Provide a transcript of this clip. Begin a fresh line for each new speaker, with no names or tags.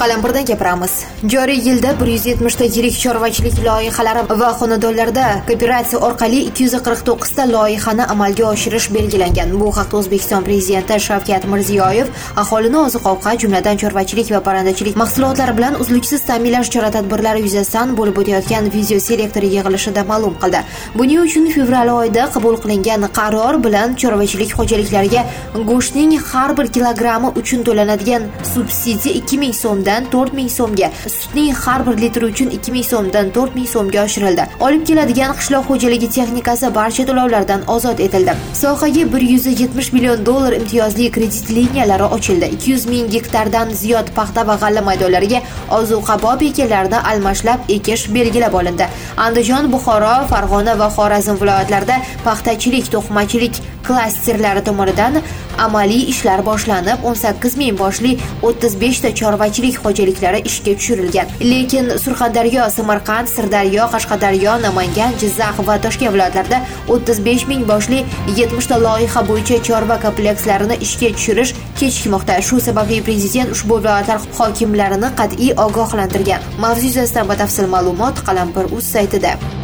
Qalampirdan gapiramiz. Joriy yilda 170 ta yirik chorvachilik loyihalari va xonadonlarda kooperatsiya orqali 249 ta loyihani amalga oshirish belgilangan. Bu haqda O'zbekiston Prezidenti Shavkat Mirziyoyev aholini oziq-ovqat, jumladan chorvachilik va parrandachilik mahsulotlari bilan uzluksiz ta'minlash chora-tadbirlari yuzasidan bo'lib o'tayotgan video selektor yig'ilishida ma'lum qildi. Buning uchun fevral oyida qabul qilingan qaror bilan chorvachilik xo'jaliklariga go'shtning har bir kilogrammi uchun to'lanadigan subsidiya 2000 so'mdan 4000 so'mga, sutning har bir litri uchun 2000 so'mdan 4000 so'mga oshirildi. Olib keladigan qishloq xo'jaligi texnikasi barcha to'lovlardan ozod etildi. Sohaga 170 million dollar imtiyozli kredit liniyalari ochildi. 200 ming gektardan ziyod paxta va g'alla maydonlariga ozuqabop ekinlarini almashlab ekish belgilab olindi. Andijon, Buxoro, Farg'ona va Xorazm viloyatlarida paxtachilik, to'qimachilik klasterlari tomonidan amaliy ishlar boshlanib, 18 ming boshli 35 ta chorvachilik xo'jaliklari ishga tushirilgan. Lekin Surxondaryo, Samarqand, Sirdaryo, Qashqadaryo, Namangan, Jizzax va Toshkent viloyatlarida 35 ming boshli 70 ta loyiha bo'yicha chorva komplekslarini ishga tushirish kechikmoqda. Shu sababli prezident ushbu viloyatlar hokimlarini qat'iy ogohlantirgan. Mavzu yuzasidan batafsil ma'lumot Qalampir.uz saytida.